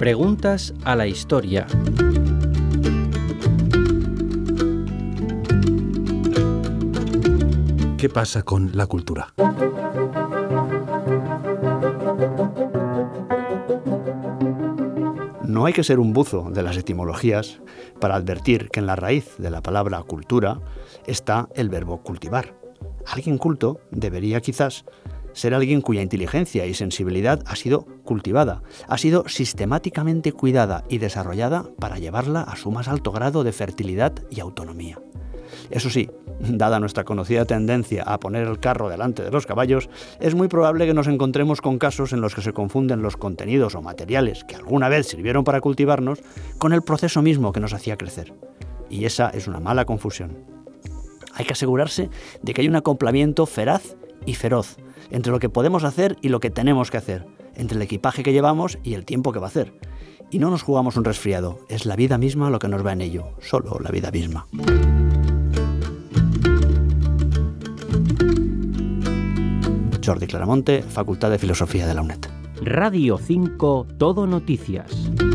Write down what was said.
Preguntas a la historia. ¿Qué pasa con la cultura? No hay que ser un buzo de las etimologías para advertir que en la raíz de la palabra cultura está el verbo cultivar. Alguien culto debería quizás ser alguien cuya inteligencia y sensibilidad ha sido cultivada, ha sido sistemáticamente cuidada y desarrollada para llevarla a su más alto grado de fertilidad y autonomía. Eso sí, dada nuestra conocida tendencia a poner el carro delante de los caballos, es muy probable que nos encontremos con casos en los que se confunden los contenidos o materiales que alguna vez sirvieron para cultivarnos con el proceso mismo que nos hacía crecer. Y esa es una mala confusión. Hay que asegurarse de que hay un acoplamiento feraz y feroz entre lo que podemos hacer y lo que tenemos que hacer, entre el equipaje que llevamos y el tiempo que va a hacer. Y no nos jugamos un resfriado, es la vida misma lo que nos va en ello, solo la vida misma. Jordi Claramonte, Facultad de Filosofía de la UNED. Radio 5 Todo Noticias.